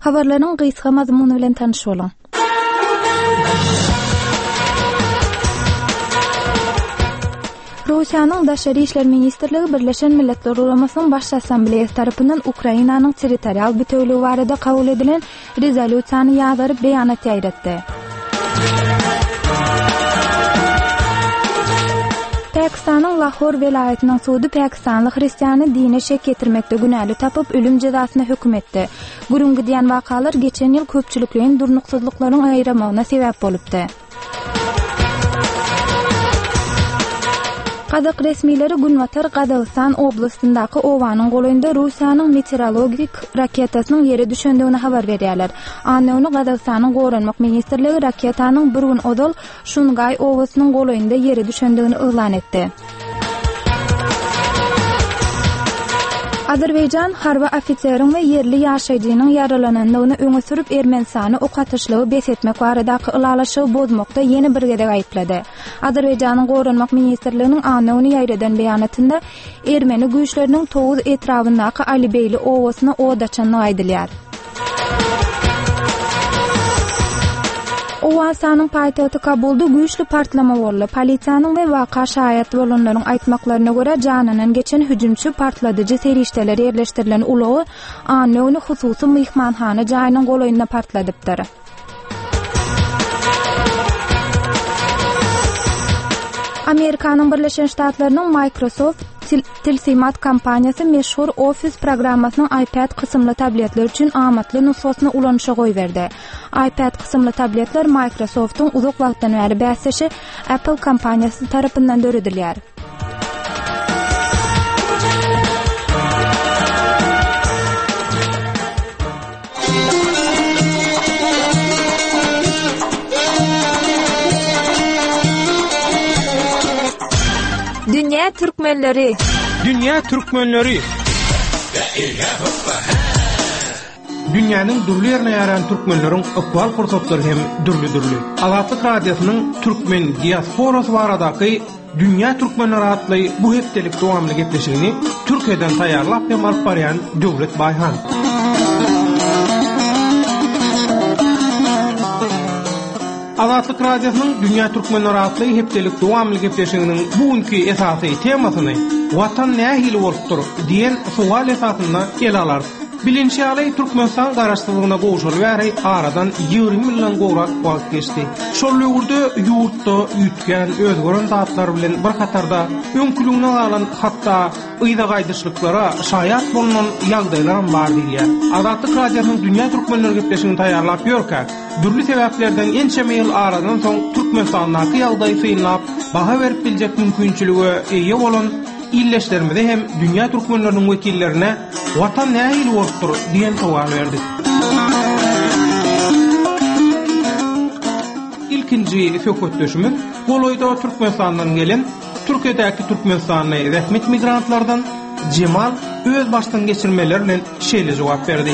Habarlaryň gysga mazmuny bilen tanış bolan. Rusiýanyň Daşary işler ministrligi Birleşen Milletler Ulamasynyň baş assambleýasy tarapyndan Ukrainanyň territorial bütünligi barada kabul edilen rezolýusiýany ýazyryp beýanat ýaýratdy. Pakistanyň Lahor welaýatynyň sudy Pakistanly hristiýany dine şek getirmekde günäli tapyp ölüm jazasyna hökm etdi. Gurungy diýen wakalar geçen ýyl köpçülikliň durnuksuzlyklaryň aýramagyna sebäp bolupdy. Kazak resmileri Gunvatar Qadagistan oblastyndaky owanyň golanynda Rusiýanyň meteorologik raketasynyň ýere düşendigini habar berýärler. Anony Qadagistanyň Goranmak ministrligi raketanyň bir gün odal Şungay owasynyň golanynda ýere düşendigini ýylan etdi. Azerbaycan harba ofiseriň we yerli ýaşaýjynyň ýaralananlygyny öňe sürüp Ermenistany ok atışlygy besetmek baradaky ılalaşygy bozmakda ýene bir gede aýplady. Azerbayjanyň Goranmak ministrliginiň anony ýaýradan beýanatynda Ermeni güýçleriniň Toğuz etrafyndaky Alibeyli owasyna od açanlygy aýdylýar. Owasanyň paýtagty Kabulda güýçli partlama boldy. Polisiýanyň we waka şahyat bolanlaryň aýtmaklaryna görä janynyň geçen hüjümçi partladyjy serişdeler ýerleşdirilen ulagy anony hususy myhmanhana jaýynyň golanynda partladypdyr. Amerikanyň Birleşen Ştatlarynyň Microsoft tilsimat kompaniýasy meşhur Office programmasynyň iPad kysymly tabletler üçin amatly nusxasyny ulanışa goýberdi. iPad kysymly tabletler Microsoft'un uzak wagtdan bäri bäsleşi Apple kompaniýasy tarapyndan döredilýär. Dünya Türkmenleri. Dünya Türkmenleri. Dünýäniň durly ýerine ýaran türkmenleriň aktual fursatlary hem durly. Azatlyk radiosynyň türkmen diasporasy baradaky Dünya Türkmenleri adly bu hepdelik dowamly gepleşigini Türkiýeden taýýarlap hem alyp barýan Döwlet Baýhan. Azatlyk radiosynyň Dünya Türkmenleri adly hepdelik dowamly gepleşiginiň bugünkü esasy temasyny "Watan nähili bolupdyr?" diýen sual esasynda ele alar. Bilinçli Türkmenistan garaşdyrlygyna goşulyp bäri aradan 20 milyon gowrak wagt geçdi. Şol ýurda ýurtda ýetgen özgören zatlar bilen bir katarda öňkülüňe alan hatda ýyda gaýdyşlyklara şaýat bolunan ýagdaýlar bar diýär. Azatlyk radiosynyň Dünya Türkmenleri gepleşigini taýýarlap ýörkä, durly sebäplerden ençe ýyl aradan soň Türkmenistandaky ýagdaýy synlap baha berip biljek mümkinçiligi eýe bolan illeşlermede hem Dünya Türkmenlerinin vekillerine "Watan nähili bolupdyr?" diýen sowal berdik. İlkinji söhbetleşimiz Goloýda Türkmenistandan gelen Türkiýedäki Türkmenistany resmi migrantlardan Cemal öz başdan geçirmeler bilen şeýle jogap berdi.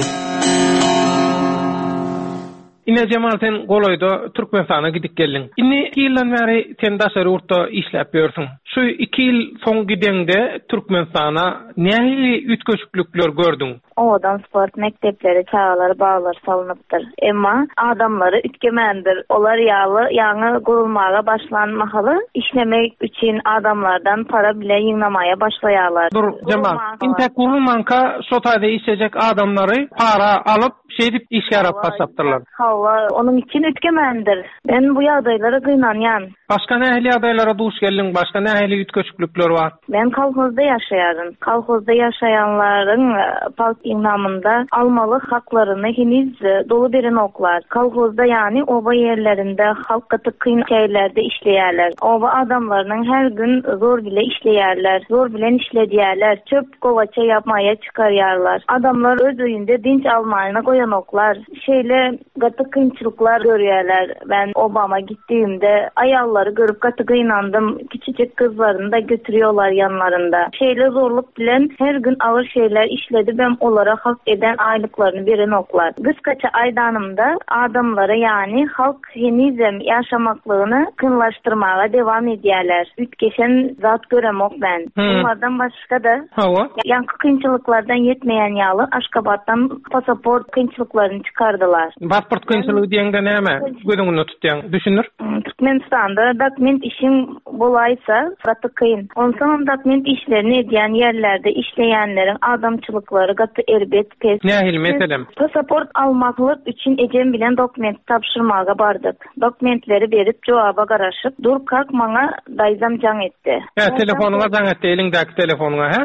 Ine Cemal sen Goloýda Türkmenistana gidip geldiň. Inni 2 ýyldan bäri sen Daşary urtda işläp ýörsiň. Şu 2 ýyl soň gidende Türkmenistana nähili ütköçüklikler gördüň? Odan sport mektepleri, çağlar, bağlar salınıptır. Emma adamları ütkemendir. Olar ýaňy gurulmaga başlanmahaly işlemek üçin adamlardan para bile ýygnamaya başlaýarlar. Dur Cemal, inte gurulmanka sotaýda işlejek adamlary para alıp şeýdip işe yarap başlapdyrlar. Hawa onun için ütkemendir. Ben bu ýagdaýlara gynanýan. Başka nähili ýagdaýlara duş geldiň? Başka nähili ütköçüklikler bar? Ben kolhozda ýaşaýarym. Kolhozda ýaşaýanlaryň namında almalı haklarını heniz dolu beren oklar. Kolhozda yani oba yerlerinde halk katık kıyın şehirlerde işleyerler. Oba adamlarının her gün zor bile işleyerler. Zor bilen işlediyerler. Çöp kovaça yapmaya çıkaryarlar. Adamlar öz öýünde dinç almayına koyan oklar. Şeyle katık kıyınçılıklar görüyorlar. Ben obama gittiğimde ayalları görüp katık kıyınandım. Küçücük kız kızlarını da götürüyorlar yanlarında. Şeyle zorluk bilen her gün ağır şeyler işledi. Ben onlara hak eden aylıklarını veren oklar. Kıskaça aydanımda adamlara yani halk henizem yaşamaklığını kınlaştırmaya devam ediyorlar. Ütkeşen zat göremok ben. Bunlardan başka da yankı kıyınçılıklardan yetmeyen yağlı Aşkabat'tan pasaport kıyınçılıklarını çıkardılar. Pasport kıyınçılığı diyende neyme? Gözüngünü tutyan, düşünür? Türkmenistan'da dokument işin bolaysa gatı kıyın. Onsan dokument işlerini ediyen yerlerde işleyenlerin adamçılıkları gatı erbet pes. Nehil meselem? Pasaport almaklık için ecem bilen dokument tapşırmağa bardık. Dokumentleri verip cevaba garaşıp dur kalk mana dayzam can etti. Ya telefonuna can etti, elindeki telefonuna ha?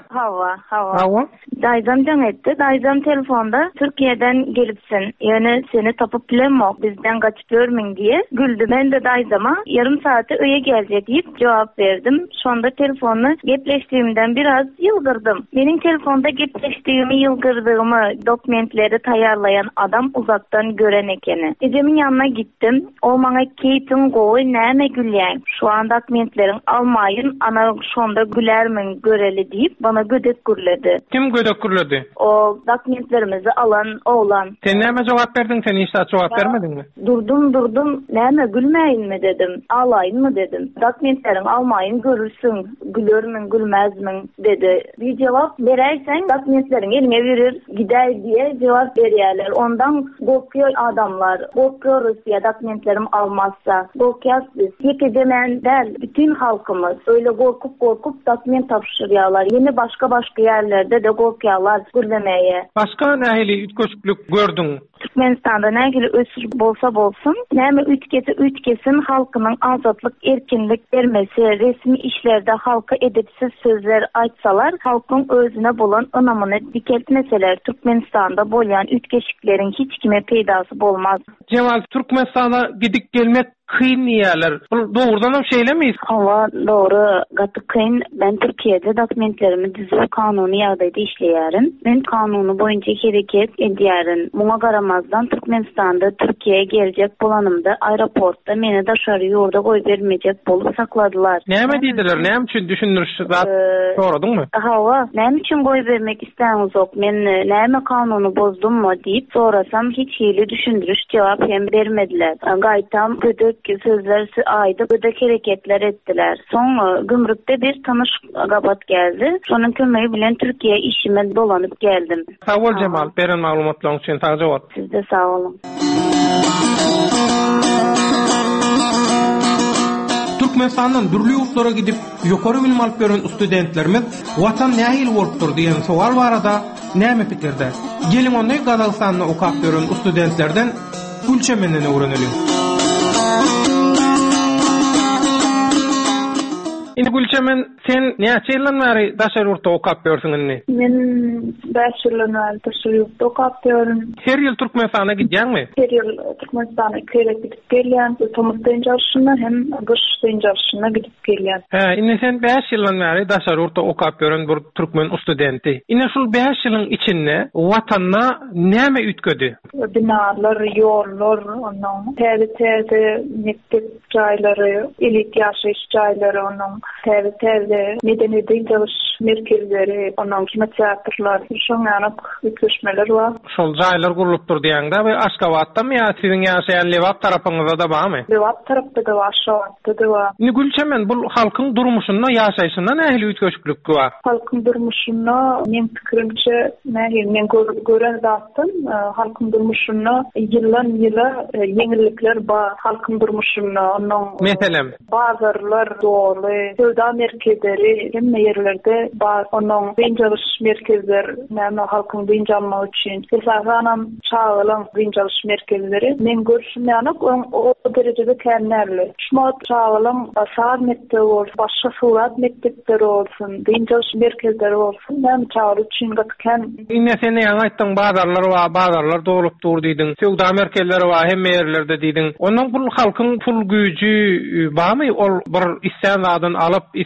Hava. Dayzam can etti. Dayzam telefonda Türkiye'den gelipsin. Yani seni tapıp bilemok bizden kaçıp görmün diye güldü. Ben de dayzama yarım saate öye gelecek deyip cevap verdim. Sonda telefonla gepleştiğimden biraz yılgırdım. Benim telefonda gepleştiğimi yılgırdığımı dokumentleri tayarlayan adam uzaktan gören ekeni. Ecemin yanına gittim. O bana keyfin koy neme gülyen. Şu an dokumentlerin almayın ana sonda gülermin göreli deyip bana gödek gürledi. Kim gödek gürledi? O dokumentlerimizi alan oğlan. Sen neme cevap verdin? Sen hiç cevap vermedin mi? Durdum. Neme gülmeyin mi dedim. Ağlayın mı dedim. Dokumentlerin almayın görürsün. Gülürmün gülmezmin dedi. Bir cevap verersen dokumentlerin eline verir gider diye cevap veriyorlar. Ondan korkuyor adamlar. Korkuyoruz ya dokumentlerim almazsa. Korkuyoruz biz. Yekecemen değil. Bütün halkımız öyle korkup dokument tapşırıyorlar. Yine başka yerlerde de korkuyorlar gürlemeye. Başka nehili ütköşüklük gördün? Türkmenistan'da nehili ösür bolsa bolsun. Nehmi ütkesin halkının azatlık, erkinlik vermesi, resmi işlerde halka edepsiz sözler aytsalar, halkın özüne bolan ınamını dikeltmeseler Türkmenistan'da bolyan ütkeşiklerin hiç kime peydası bolmaz. Cemal, Türkmenistan'a gidip gelmek kıyın yerler. Doğrudan o şeyle miyiz? Hava doğru. Gatı kıyın. Ben Türkiye'de dokumentlerimi düzü kanunu yağdaydı işleyerim. Ben kanunu boyunca hareket ediyerim. Buna karamazdan Türkmenistan'da Türkiye'ye gelecek bulanımda aeroportta meni dışarı yurda koy vermeyecek bolup sakladılar. Neyme deydiler? Neyem için düşündürüş? Soradın mı? Hava. Neyem için koy vermek isteğiniz yok. Men neyme kanunu bozdum mu deyip sorasam hiç hili düşündürüş cevap hem vermediler. Gaytam kötü sözler aydı ödek hareketler ettiler. Son gümrükte bir tanış gabat geldi. Sonun kömeği bilen Türkiye işime dolanıp geldim. Sağ ol Cemal. Beren malumatlarınız için sağ ol. Siz de sağ olun. Türkmenistan'dan dürlü yurtlara gidip yukarı bilim alıp gören studentlerimiz vatan nähil bolupdur diyen sual barada näme pikirde? Gelin onday Kazakstan'da okap gören studentlerden Gülçemen'den öğrenelim. Indi Gülçemen, sen näçe ýyldan bäri daşary ýurtda okap görürsüň inni? Men 5 ýyldan bäri daşary ýurtda okap görüm. Her ýyl Türkmenistan'a gidýärmi? Her ýyl Türkmenistan'a gidip gelýän, Tomuzdaň jarşyna hem Gürşdaň jarşyna gidip gelýän. Indi sen 5 ýyldan bäri daşary ýurtda okap gören bir türkmen studenti. Indi şol 5 ýylyň içinde watanyna näme ütkedi? Binalar, ýollar, onuň täze mektep jaýlary, elit ýaşaýyş jaýlary, onuň täze medeni diňdiriş merkezleri, onuň hizmetçiler, şoňanyk ütkeşmeler bar. Şol jaýlar gurulypdyr diýende we Aşgabatdamy ýa siziň ýaşaýan Lewap tarapyňyzda da barmy? Lewap tarapda da bar, şoňda da bar. Indi Gülçemen, bu halkyň durmuşyna, ýaşaýyşyna nähili ütkeşiklik bar? Halkyň durmuşyna men pikirimçe nähili men gören zatym, halkyň durmuşyna ýyla ýeňillikler bar. Halkyň durmuşyna onuň meselem bazarlar doly, söwda merkezleri hemme yerlerde bar. Onuň diňjaliş merkezler, näme halkyň diňjalmagy üçin esasanam çağılan diňjaliş merkezleri men görüşmýanak o derejede kännerli. Şumat çağılan basar mektebi bolsun, başga surat mektepleri bolsun, diňjaliş merkezleri bolsun, näme çağıry üçin gatken. Indi sen ýa aýtdyň bazarlar dolupdyr diýdiň. Söwda merkezleri bar hemme yerlerde diýdiň. Onuň bu halkyň pul güýji barmy? Ol bir isýan alyp isýan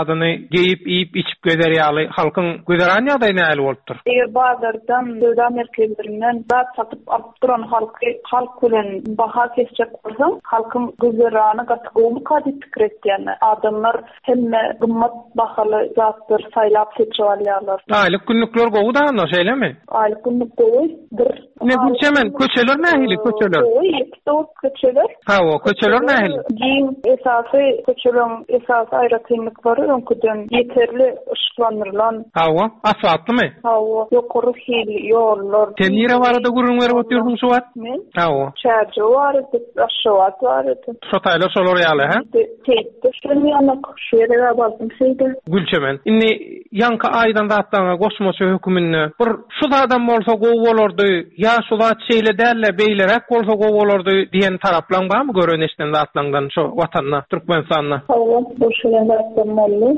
adyny geyip iyip içip gözer ýaly halkyň gözeran ýagdaýy näle bolupdyr? Eger bazardan döwlet merkezlerinden zat satyp alyp duran halk bilen baha kesjek bolsa, halkyň gözerany gatgymy kadip pikir etýän adamlar hemme gymmat bahaly zatlar saýlap seçip alýarlar. Aýlyk günlükler gowy da anna şeýlemi? Aýlyk günlük gowy bir ne günçemen köçeler nähili köçeler? Oy, köçeler. Ha, o köçeler nähili? Giň esasy köçelerin esas aýratynlyklary öňküden yeterli ışıklandırılan. Ha, o asfaltlymy? Ha, o ýokary hili ýollar. Sen ýere barada gurrun berip otyrdyň şuwat? Men? Ha, o. Çärje barada, aşawat barada. Şotaýlar şolar ýaly, ha? Teýde şunu ýanyk şeýle bazdym şeýde. Gülçemen, inni ýanka aýdan zatlaňa goşmasy hökümini bir şu adam bolsa gowy bolardy, ýa şu zat şeýle dälle beýlerek bolsa gowy bolardy diýen taraplan barmy göreneşden zatlandan şu watanyna, Türkmenistanyna? Ha, bu şeýle bolmaly.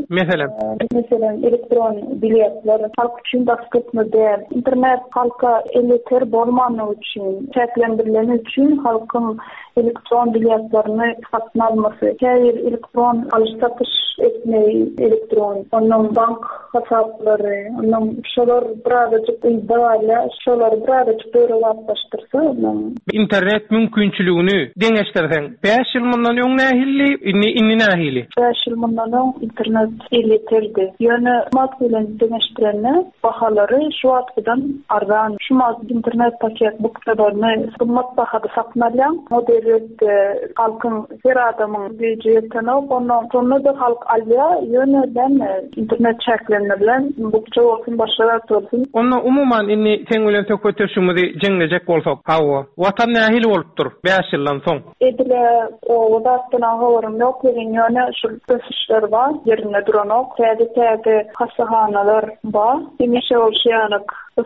Mesela elektron biletler halk için baskıtma değer. İnternet halka eliter bolmany üçin, çeklendirileni üçin halkın elektron biletlerini satın alması, her elektron alış-satış etmeyi elektron, onun bank hesapları, onun şolar birazcık iddiayla, şolar birazcık böyle yaplaştırsa. İnternet mümkünçülüğünü deňeşdirsen, 5 ýyl mundan öň nähili, inni nähili? 5 ýyl mundan öň internet eliterdi. Ýöne mat bilen deňeşdirende bahalary şu wagtdan arzan. Şu internet paket buklarını gymmat bahada satmalýan. Moderatde halkyň her adamyň büdjetini ondan sonra da halk alýar. Ýöne internet çeklenme bilen bukça bolsun başarak bolsun. Onda umuman inni sen bilen tökötüşümizi jeňlejek bolsak, hawa watan nähili bolupdyr 5 ýyldan soň. Edile o wadatdan hawarum ýok diýen ýöne şu ösüşler bar, ýerine duranok, täze hasahanalar bar. Demişe bolşýanyk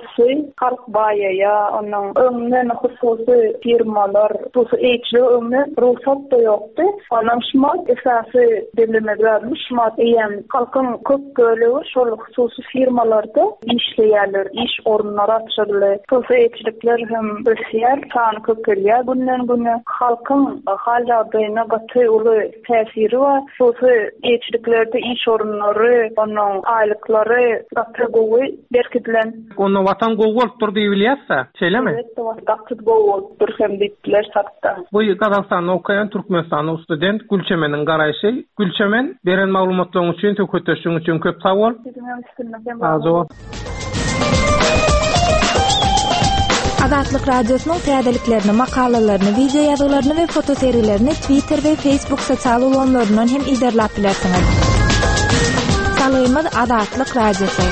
halk baýaýa, onuň öňünden hususy firmalar, bu eýçli öňüne ruhsat da ýokdy. Onuň şumat esasy belirlenmiş, şumat eýen halkyň köp bölegi şol hususy firmalarda işleýärler, iş orunlary açylýar. Bu eýçlikler hem ösýär, sany köpelýär. Günden halkyň hal ýagdaýyna gaty uly täsiri bar. Bu eýçliklerde iş orunlary, onuň aýlyklary gaty gowy berkidilen. Watan gowy bolupdyr diýip bilýärse, şeýlemi? Evet, watan gowy bolupdyr hem diýipler satda. Bu Kazakstanda okaýan Türkmenistanyň student Gülçemeniň garaýşy. Gülçemen beren maglumatlaryň üçin, tökötüşüň üçin köp sag bol. Azap. Azatlyk radiosynyň täzeliklerini, makalalaryny, video ýazgalaryny we foto seriýlerini Twitter we Facebook sosial ulanlaryndan hem izlerläp bilersiňiz. Salaýmyz Azatlyk radiosy.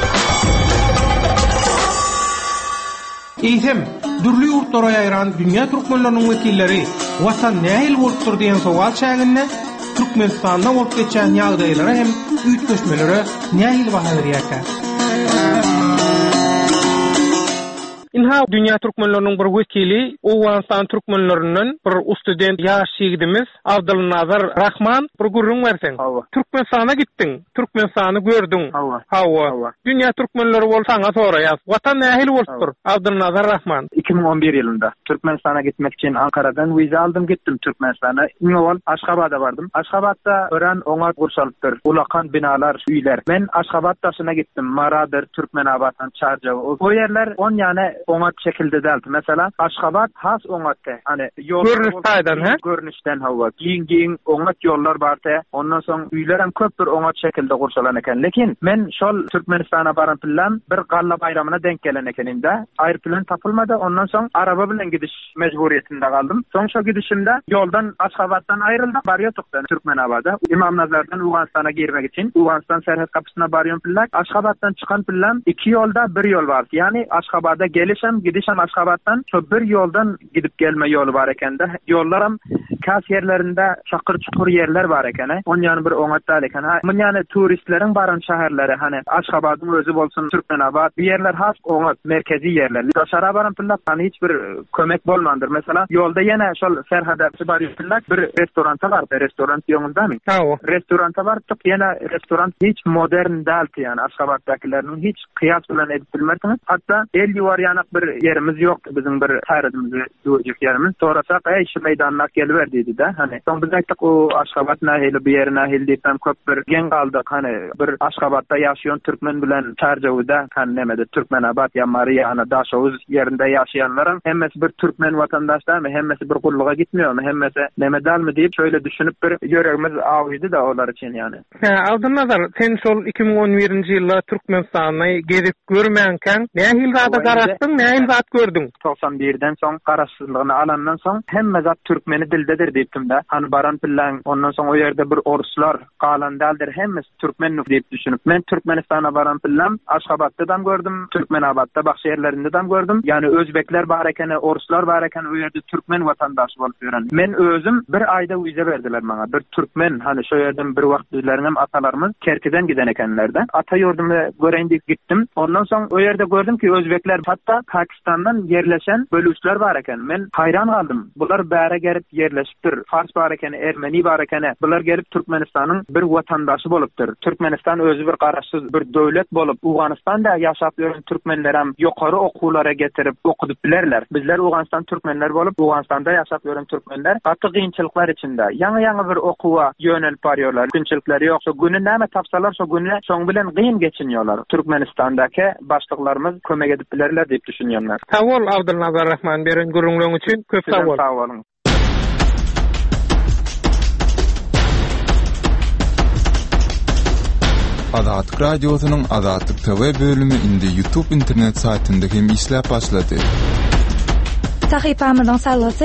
Eýsem, dürli ýurtlara ýaýran dünýä türkmenläriniň wekilleri watan nähil bolupdyr diýen sowal çäginde Türkmenistanda bolup geçen ýagdaýlary hem üýtgeşmelere nähil baha berýärler. Inha dünýä türkmenläriniň bir wekili, Owganistan türkmenläriniň bir student ýaş şigidimiz Abdulnazar Rahman bir gurrun berseň. Türkmenistana gitdiň, Türkmenistany gördüň. Hawa. Dünýä türkmenleri bolsaňa soraýas. Watan nähil bolupdyr? Abdulnazar Rahman. 2011 ýylynda Türkmenistana gitmek için Ankara'dan wiza aldım, gittim Türkmenistana. Iňol Aşgabatda bardım. Aşgabatda ören oňa gurşalypdyr. Ulakan binalar, üýler. Men Aşgabat daşyna gittim. Maradır, Türkmenabatdan Çarja. O ýerler on ýane oňat şekilde deldi. Mesela Aşgabat has oňatda. Hani ýol görnüşden hawa. Giň oňat ýollar barda. Ondan soň üýler hem köp bir oňat şekilde gurşalan eken. Lekin men şol Türkmenistana baran bilen bir galla bayramyna denk gelen ekenimde aýrplan tapylmady. Ondan soň araba bilen gidiş mejburiýetinde galdım. Soň şo gidişimde ýoldan Aşgabatdan aýryldyk, barýardyk Türkmenabada. İmam Nazardan Owganistana girmek için Owganistan serhat kapysyna barýan bilen Aşgabatdan çykan bilen iki ýolda bir ýol bar. Yani Aşgabada gelişem gidişem Aşgabatdan şo bir ýoldan gidip gelme ýoly bar ekende. Ýollaram kas yerlerinde çakır çukur yerler var eken. On ýany bir oňatda eken. Men ýany turistleriň baran şäherleri, hani Aşgabatyň özü bolsun, Türkmenabad, bu yerler has oňat merkezi yerler. Daşara baran pilla hani hiç bir kömek bolmandyr. Mesela ýolda ýene şol serhada bir restoranta bar. Restoran ýoňundamy? Restoranta bar, ýene restoran hiç modern däl, ýani Aşgabatdakileriniň hiç kıyas bilen edip bilmersiňiz. Hatda el ýuwar ýany Ýaşaýanak bir ýerimiz ýokdy, bizim bir taýrydymyzy döwjek ýerimiz. Sorasak, şu meýdanna gelber diýdi de. Hani soň biz aýtdyk, o Aşgabat nähili bir ýer nähili diýip köp bir gen galdyk. Hani bir Aşgabatda ýaşaýan türkmen bilen Çarjawda, hani nemede Türkmenabad ýa Mariýana Daşowuz ýerinde ýaşaýanlaryň hemmesi bir türkmen watandaşlarmy, hemmesi bir gulluga gitmiýärmi, hemmesi nemedalmy diýip şöyle düşünüp bir ýöregimiz awýdy da olar için yani. Aldınazar, sen şol 2011-nji ýylda Türkmenistany gezip görmänken nähili zada garaşdyň, nähili zat gördüň? 91-den soň garaşsyzlygyny alandan soň hemme zat türkmeni dildedir diýipdim de. Hani baran bilen ondan soň o ýerde bir oruslar galandaldyr, hemmesi türkmen diýip düşünüp men Türkmenistana baran bilen Aşgabatdan gördüm, Türkmenabadda başga ýerlerinde gördüm. Yani özbekler bar eken, oruslar bar eken o ýerde türkmen watandaşy bolup ýören. Men özüm bir aýda wize berdiler maňa. Bir türkmen, hani şo ýerden bir wagt bizleriň atalarymyz Kerkiden giden ekenlerde. Ata ýurdumy göreň diýip gittim. Ondan soň o ýerde gördüm ki özbekler hatda Pakistandan ýerleşen bölüşler bar eken. Men haýran galdym. Bular bäre gelip ýerleşipdir. Fars bar eken, Ermeni bar eken. Bular gelip Türkmenistanyň bir watandaşy bolupdyr. Türkmenistan özü bir garaşsyz bir döwlet bolup, Awganistanda ýaşap ýören türkmenler hem ýokary okuwlara getirip okudyp bilerler. Bizler Awganistan türkmenler bolup, Awganistanda ýaşap ýören türkmenler gaty gynçylyklar içinde ýaňy bir okuwa ýönelip barýarlar. Günçilikleri ýoksa güni näme tapsalar, şo güni şoň bilen gyn geçinýärler. Türkmenistandaky başlyklarymyz kömek edip bilerler diýip düşünýärler. Sag bol Abdulnazar Rahman beren gurulmagyň üçin köp sag bol. Sag bolun. Azatlyk radiosynyň Azatlyk TV bölümi indi YouTube internet saytynda hem işläp başlady. Sahypamyzyň sallasy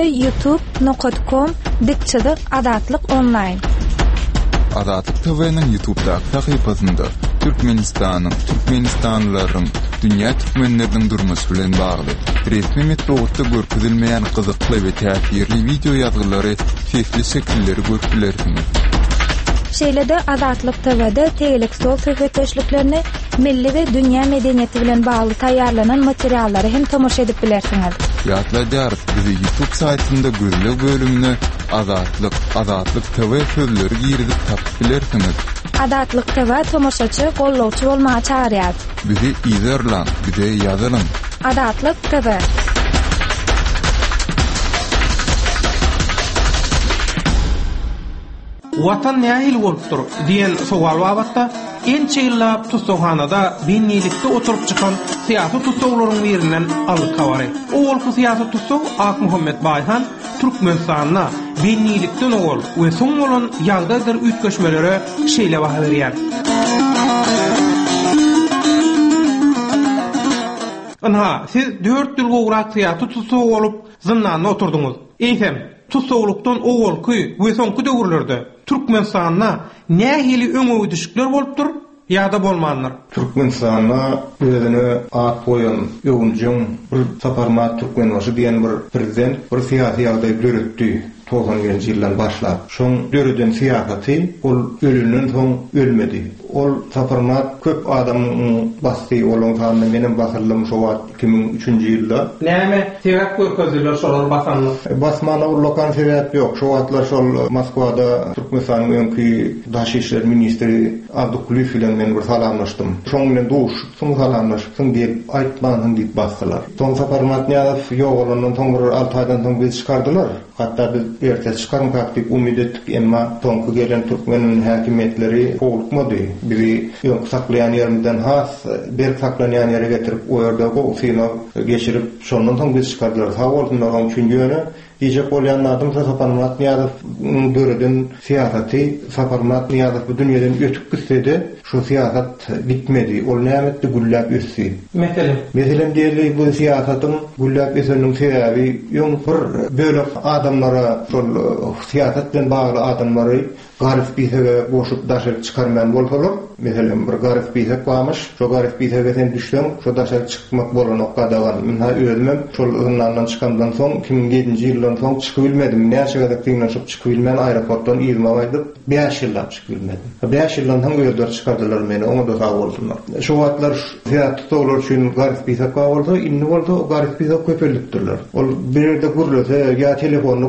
youtube.com/azatlyk online. Azatlyk TV'nin YouTube'daky sahypasynda Türkmenistanyň, Türkmenistanlylaryň, dünýä türkmenleriniň durmuşy bilen bagly resmi metodda görkezilmeýän kızykly we täsirli video ýazgylary, sesli şekilleri görüpilersiniz. Şeýlede Azatlyk TV'de tegelik sol söhbetdeşliklerini milli we dünýä medeniýeti bilen bagly taýýarlanan materiallary hem tomoşa edip bilersiňiz. Ýatlaýar, bizi YouTube saytynda gözle bölümine Azatlyk TV sözleri girizip tapyp bilersiňiz. Azatlyk TV tomoşaçy, gollawçy bolmagy çağırýar. Bizi izlerler, bize ýazalyn. Azatlyk TV. Watan nähil bolupdyr diýen sowal wagtda ençe ýyllap tutuhanada binnilikde oturup çykan syýasy tutulmaryň birinden alyp kabary. O bolsa syýasy tutup Ak Muhammed Baýhan Türkmenistanyna binnilikden ol we soň bolan ýagdaýdyr üýtgeşmelere şeýle baha berýär. Anha, siz 4 ýyl gowrak syýasy tutup bolup zyndanda oturduňyz. Eýsem, tutuklukdan o bolky we soňky döwürlerde Türkmenistanyna nähili öňe düşükler bolupdyr ýa-da bolmandyr. Türkmenistanyna özüne at goýan ýoňjyň bir saparmat türkmenbaşy diýen bir prezident bir syýasy ýagdaý döretdi. 90-njy ýyldan başlap. Şoň döreden syýasaty ol ölünden soň ölmedi. Ol saparmat köp adamyň basty olan sanyny menen basylym şo wagt 2003-nji ýylda. Näme sebäp görkezdiler şolar basanlyk? Basmana ullakan sebäp ýok. Şo wagtlar şol Moskwada Türkmenistanyň öňki daşy işler ministri Abdukulif bilen men bir salamlaşdym. Şoň bilen duşup, soň salamlaşyp, diýip aýtmagyny diýip basdylar. Soň saparmat ýalyp ýok bolandan soň bir 6 aýdan soň biz çykardylar. Hatta biz ertesi çıkarmak diýip umid etdik, emma soňky gelen türkmeniň häkimetleri bolupmady. Biri ýok saklaýan ýerimden has bir saklaýan ýere getirip o ýerde goýsyna geçirip şondan soň biz çykardylar. Sag bolsunlar oň üçinji Diyecek bolýan adam Saparmat Niýazow döreden syýasaty Saparmat Niýazow bu dünýeden ötüp gitsedi, şu syýasat bitmedi. Ol nämetdi gullap ösdi. Meselem diýeli bu syýasatyň gullap öseniň sebäbi ýöň bir bölek adamlara, şol syýasat bilen bagly adamlary garif biýsege boşup daşyp çykarman bolsalar, meselem bir garif biýsek barmyş, şo garif biýsege sen düşsem, şo daşyp çykmak bolan okadagan. Men özüm şol ýyllardan çykandan soň 2007-nji ýyldan soň çykyp bilmedim. Näçe gadak diňleşip çykyp bilmän aeroportdan ýygyma baýdyp 5 ýyllap çykyp bilmedim. 5 ýyldan soň ýerden çykardylar meni, oňa da sag bolsunlar. Şo wagtlar syýasat tutulur üçin garif biýsek bolsa, inni bolsa garif biýsek köpelipdirler. Ol birde gurulsa ýa telefonu gurulsa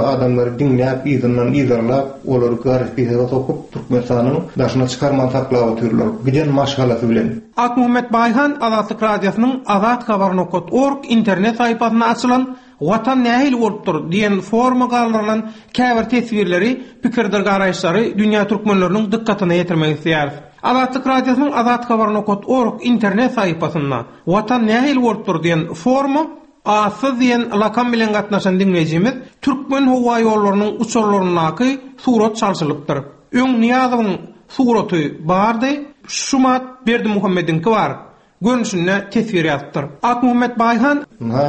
adamları dinläp, ýygynyň ýygyrlap, olary garipyga sokup Türkmenistanyň daşyna çykarman taklap otyrlar. Giden maşgalasy bilen. Akmuhammed Bayhan Azatlyk Radiosynyň azatkabarnokot.org internet saýpasyna açylan Watan nähil bolupdyr diýen forma galdyrılan käbir tesbirleri, pikirdir garaýşlary dünýä türkmenleriniň dikkatyna ýetirmek isleýär. Azatlyk Radiosynyň azatkabarnokot.org internet saýpasynda Watan nähil bolupdyr diýen forma Asy diýen lakam bilen gatnaşan dinleýijimiz türkmen howa ýollarynyň uçurlarynaky surat çalşylypdyr. Öň Niýazowyň suraty bardy, Şumat Berdimuhammediňki bar. Görünüşine tesbir ýazdyr. Akmuhammed Bayhan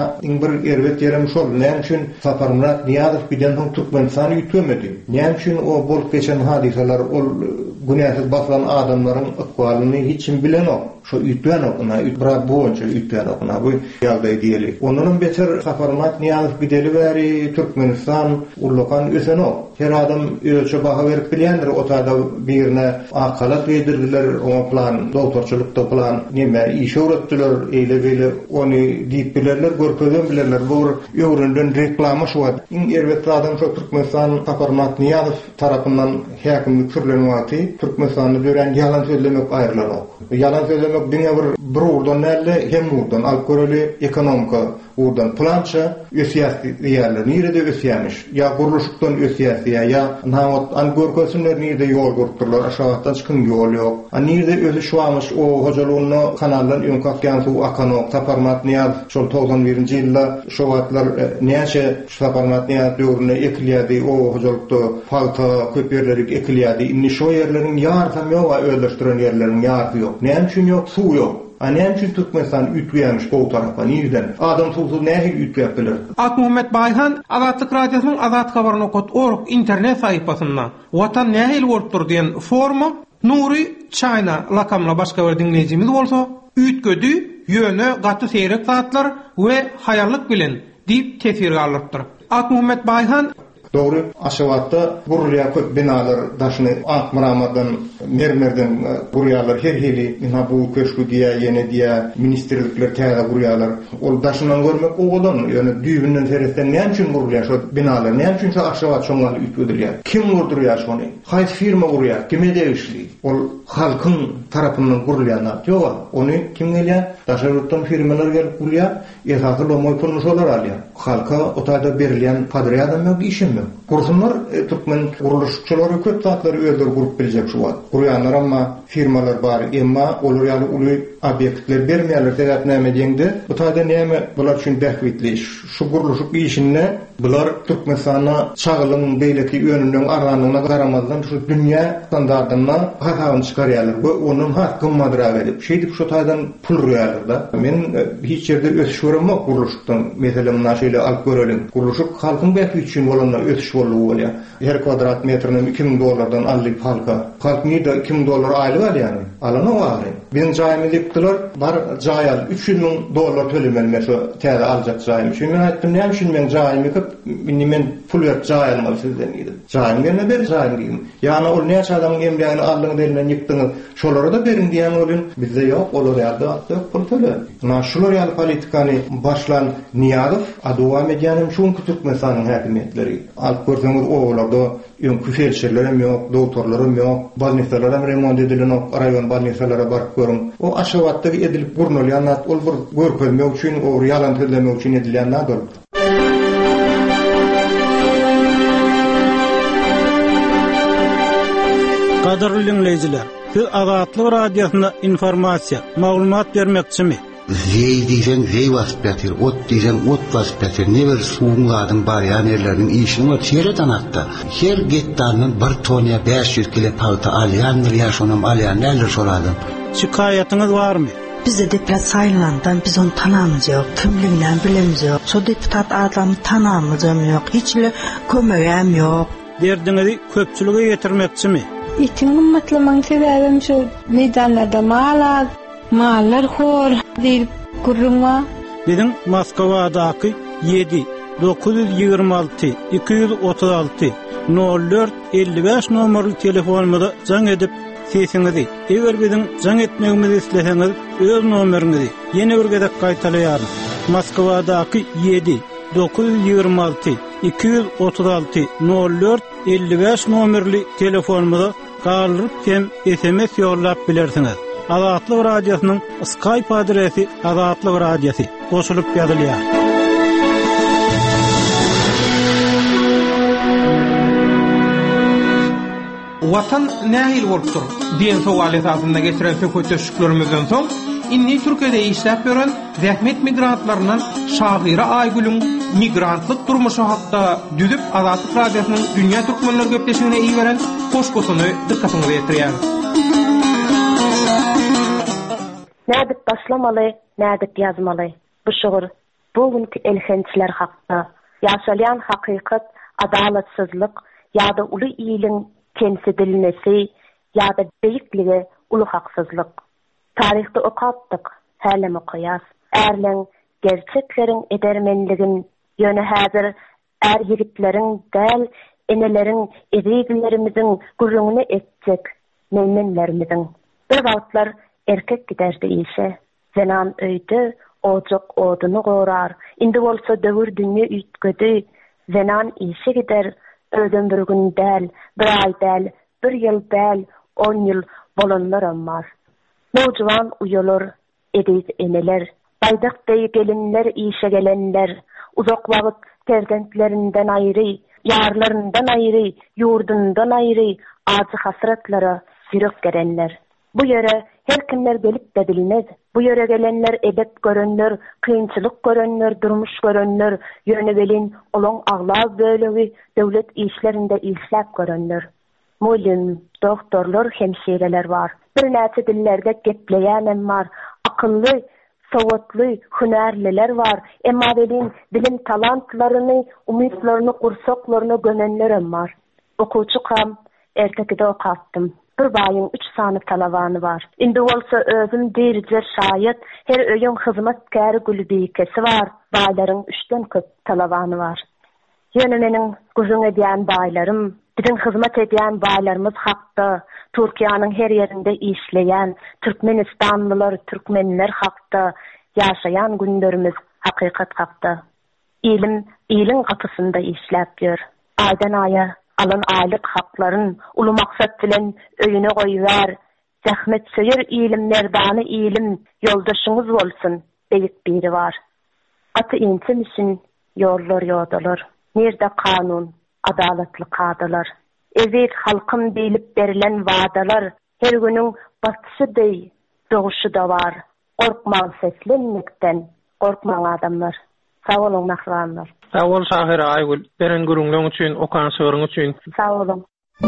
bir erbet yerim şol. Näme üçin Saparmurat Niýazow bilen Türkmenistany ýütmedi? Näme üçin o bolup geçen hadiseler, ol günäsiz basılan adamlaryň ykbalyny hiç kim bilenok. Şo ýütmän okuna, ýütbra boýunça ýütmän okuna bu ýagdaý diýelik. Ondan beter Saparmurat Niýazow bideli bäri Türkmenistan ullukan ösenok. Her adam ölçe baha berip bilýändir, otada birine akalat bedirdiler, o plan, doktorçulukda plan, näme iş öwretdiler, eýle-beýle ony diýip bilerler, görkezden bilerler. Bu ýöwründen reklama şuwat. Iň erbetli adam şo Türkmenistan Saparmurat Niýazow tarapyndan häkimlik sürlenýärdi. Türkmenistanyny gören ýalan sözlemek aýrylanok. Ýalan sözlemek diňe bir urdan näle hem urdan alkoroli ekonomika urdan plança ösýäsdi diýerler. Nirede ösýämiş? Ya guruluşykdan ösýäsdi ya nawat an görkezler nirede ýol gurupdyrlar, aşagatan çykyn ýol ýok. Nirede özü şuwamış o hojalygyny kanaldan öňkakýan suw akanok Saparmurat Niýazow şol 91-nji ýylda şo wagtlar näçe Saparmurat Niýazow ýuruna ekilýärdi, o hojalykda palta köperleri ekilýärdi. Indi şo ýerleriň ýardam ýok, öldürýän ýerleriň ýardy ýok. Näme üçin ýok? Suw ýok. Annem üçin Türkmenistan ütüýärmiş bu tarapdan ýerden. Adam suwsuz näme ütüýär biler. Akmuhammed Bayhan Azatlyk Radiosynyň azatkabarnokot.org internet saýpasynda Watan nähil bolupdyr diýen forma Nuri China lakamla başga bir dinleýijimiz bolsa, ütgödi, ýöne, gaty seýrek saatlar we haýarlyk bilen diýip tesir galypdyr. Akmuhammed Bayhan Doğru, aşavatda buraya köp binalar daşını Akmuramadan, mermerden buryalar her heli, bu köşkü diye, yeni diye, ministerlikler täze buryalar. Ol daşından görmek oğudan, yani düğünden teristen näme üçin buraya şu binalar, näme üçin şu aşavat şoňlar ütgödürýär? Kim gurdurýar şonu? Haýsy firma gurýar? Kime degişli? Ol halkyň tarapyndan gurulýan ýok. Ony kim gelýär? Daşarutdan firmalar gelip gurýar, esasy lomoy pulnuşlar alýar. Halka otada berilýän padrýadam ýok, işim ýok. Kursunlar Türkmen guruluşçylary köp zatlar öldür gurup biljek şu wagt. Gurýanlar amma firmalar bar, emma olar ýaly uly obyektler bermeýärler sebäp näme diýende? Bu taýda näme bular üçin bähwitli şu guruluşyk işine bular Türkmenistana çagylyň beýleki ýönünden aranyna garamazdan şu dünýä standardyna hasabyn çykarýarlar. Bu onuň hakkyn madrag edip şeýdip şu taýdan pul rýarlar da. Men hiç ýerde ösüş görmok guruluşykdan. Meselem näşeli alyp görelim. Guruluşyk halkyň bähwi üçin bolanlar ösüş bolýar. Her kvadrat metrine $2,000 alyp halka. Halk nide $2,000 aýly bar ýani. Alana bar. Ben jaýymy dipdiler, bar jaýal $3,000 tölemeli şu täze aljak jaýym. Şunu men aýtdym, näme üçin men jaýymy men pul berip jaýalmaly sizden ýedi. Jaýym gelme ber jaýym diýdim. Ýani ol näçe adamyň emleýäni aldyň delinden ýykdyňyz. Şolara da berin diýen bolun. Bizde ýok, olar ýerde ýok pul töle. Na şular ýaly politikany başlan Niýazow adowam edýänim şuňky Türkmenistanyň häkimetleri. Alyp görseňiz oğlarda öňkü felçerlerim ýok, doktorlarym ýok, balnisalarym remont edilenok, raýon balnisalara baryp görüm. O aşawatda edilip gurnulýan ol bir görkezmek üçin, o ýalan sözlemek üçin edilýän nadyr. Gadarly dinleýijiler, siz Azatlyk Radiosyna informasiýa, maglumat bermekçimi? Hey diýsen hey waspatyr, ot diýsen ot waspatyr, neber suwladyň bar ýerleriniň işini var çeýreden atda. Her getdandan 1 toniya 500 kilo palta alýandyr, ýaşonam alýan näler soradym. Şikaýatyňyz barmy? Bizde deputat saýlandan biz onu tanamyz ýok, kimliginden bilemiz ýok. Şo deputat adamy tanamyz ýok, hiçle kömegem ýok. Derdiňizi köpçülüge ýetirmekçimi? Itiň gymmatlaman sebäbim şu meýdanlarda mallar hor diýip gurrunma. Dedim Moskovadaky 7 926 236 04 55 nomerli telefonumda jaň edip sesiňizi, eger biziň jaň etmegimizi isleseňiz öz nomeriňizi ýene bir gezek gaýtalýar. Moskovadaky 7 926 236 04 55 nomerli telefonumda galyp hem SMS ýollap bilersiňiz. Azatlyk radiosynyň Skype adresi Azatlyk radiosi goşulyp ýazylýar. Watan nähil bolupdyr diýen sowal esasynda geçiren söhbetleşiklerimizden soň inni Türkiýede işläp gören zähmet migrantlarynyň Şahyra Aýgülüň migrantlyk durmuşy hakda düzüp Azatlyk radiosynyň Dünýä Türkmenler Köpleşigine iyi beren koşgusyny dikkatyňyza ýetirýär. Nädip başlamaly, nädip ýazmaly? Bu şugur bugünkü elhençiler hakda ýaşalýan hakykat, adalatsyzlyk ýa-da uly ýylyň kemsidilmesi ýa-da beýikligi uly haksyzlyk. Tarihte okapdyk, hälim okuyas. Erleň gerçekleriň edermenligin ýöne häzir ýigitleriň däl eneleriň ediglerimizin gurrungyny etjek meýmenlerimiziň. Bir wagtlar erkek giderdi işe. Zenan öýde ojak oduny gorar. Indi bolsa döwür dünýä üýtgedi. Zenan işe gider. Öden bir gün däl, bir ay däl, bir ýyl däl, 10 ýyl bolanlar ammar. Nojuwan uýalar, ediz eneler, baýdakdaý gelinler, işe gelenler, uzak wagt terdentlerinden aýry, ýarlaryndan aýry, ýurdundan aýry, azy hasratlara sürüp gelenler. Bu ýere her kimler gelip de bilmez. Bu ýere gelenler edep görenler, kynçylyk görenler, durmuş görenler, ýöne belin olaň aglaz bölegi döwlet işlerinde işläp görenler. Mulim, doktorlar, hemşireler var. Bir näçe dillerde gepleýänem var. Akylly, sowatly, hünärliler var. Emma belin bilim talantlaryny, umytlaryny, kursaklaryny gönenlerim var. Okuwçy kam ertekide okatdym. Bir baýyň 3 sany talabany var. Indi bolsa özüm dirje şaýat, her öýüň hyzmatkary gülbikesi var. Baýlaryň 3den köp talabany var. Ýöne meniň guzun edýän baýlarym, bizim hyzmat edýän baýlarymyz hakda, Türkiýanyň her ýerinde işleýän Türkmenistanlylar, türkmenler hakda ýaşaýan günlerimiz hakykat hakda. Iliň gapysynda işläp ýör. Aýdan aýa alan aýlyk haklaryn uly maksat bilen öýüne goýýar. Zähmet söýür ilim merdany ilim ýoldaşyňyz bolsun beýik biri var. Aty intim üçin ýollar ýodalar. Nerde kanun, adalatly kadalar. Ezet halkym beýlip berilen wadalar her günüň batşydy, doguşy da var. Korkmaň seslenmekden, korkmaň adamlar. Sağ olun mahranlar. Sağ ol Şahyra Aýgül, beren gurulmaň üçin, okan soruň üçin. Sağ olun.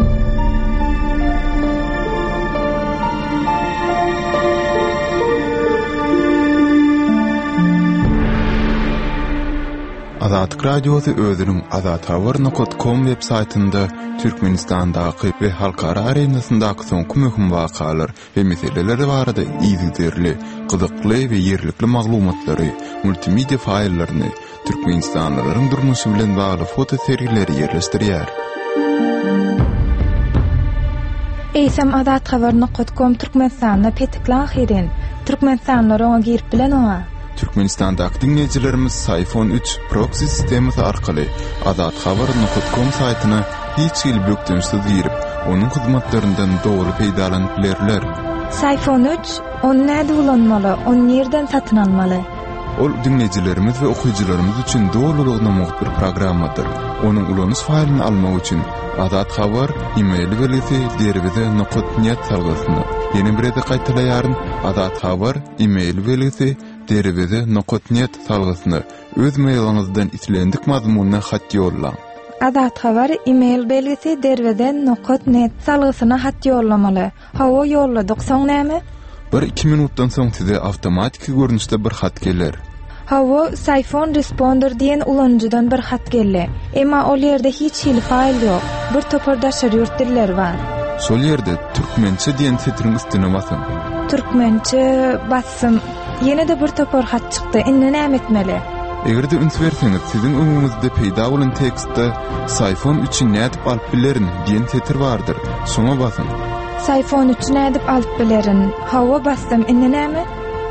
Azatlyk radiosu özüniň azathabar.com web saytynda Türkmenistandaky we halkara arenasyndaky soňky möhüm wakalar we meseleler barada ýygyderli, gyzykly we ýerlikli maglumatlary, multimedia faýllaryny, Türkmenistanlylaryň durmuşy bilen bagly foto seriýleri ýerleşdirýär. Eýsem azathabar.com Türkmenistanda petiklan hirin. Türkmenistanlar oňa girip bilen oňa. Türkmenistandaky dinleýijilerimiz iPhone 3 proxy sistemi arkaly azathabar.com saytyna hiç ýyl bökdünsiz girip, onuň hyzmatlaryndan dogry peýdalanyp bilerler. iPhone 3 onu näde ulanmaly, onu nerden satyn almaly? Ol dinleýijilerimiz we okuwçylarymyz üçin dogrulygyna muhbir programmadyr. Onuň ulanys faýlyny almak üçin Azat Habar e-mail belgisi derbize.net salgysyny ýene bir ede gaýtalaýaryn. Azat Habar e-mail belgisi derbize.net salgysyny öz mailyňyzdan islendik mazmunyna hat ýollaň. Azat Habar e-mail belgisi derbize.net salgysyna hat ýollamaly. Hawa ýolladyk soň näme? 1-2 minutdan soň size awtomatik görnüşde bir hat geler. Hawa iPhone Responder diýen ulanjydan bir hat geldi. Emma ol ýerde hiç hil faýl ýok. Bir topardaşar ýurt diller bar. Şol ýerde türkmençe diýen setiriň üstüne basyn. Türkmençe bassym. Ýene de bir topar hat çykdy. Indi näme etmeli? Egerde üns berseňiz, siziň öňüňizde peýda bolan tekstde iPhone 3-i nädip alyp bilerin diýen setir bardyr. Şoňa basyn. iPhone 3 nädip alyp bilerin. Hawa bassam indi näme?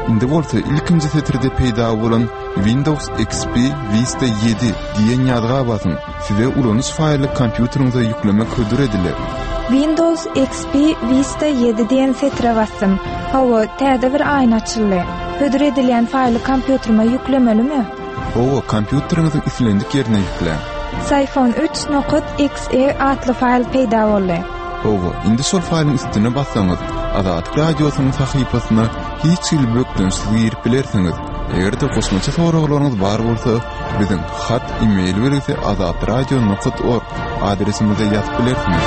Indi bolsa ilkinji setirde peýda bolan Windows XP Vista 7 diýen ýazga basyň. Size ulanys faýly kompýuteriňize ýüklemek hödür ediler. Windows XP Vista 7 diýen setire bassym. Hawa täze bir aýna açyldy. Hödür edilen faýly kompýuterime ýüklemelimi? Hawa kompýuteriňiziň islendik ýerine ýükle. iPhone 3.exe atly faýl peýda boldy. Hawa indi şol faýlyň üstüne bassaňyz, Azatlyk radiosynyň sahypasyna hiç il bökdünsiz girip bilersiňiz. Egerde kosmaça soraglaryňyz bar bolsa, biziň hat, e-mail berse azatradio.org adresimize ýazyp bilersiňiz.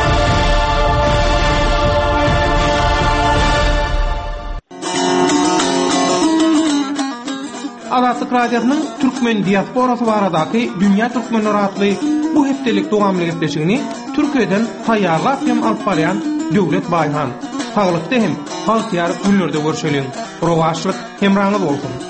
Azatlyk radiosynyň türkmen diasporasy baradaky Dünýä Türkmenleri atly bu hepdelik dowamly gepleşigini Türkiýeden taýýarlap hem alyp barýan Döwlet Baýhan. Haglykda hem halk ýar günlerde görüşelim. Rowaşlyk hemraňyz bolsun.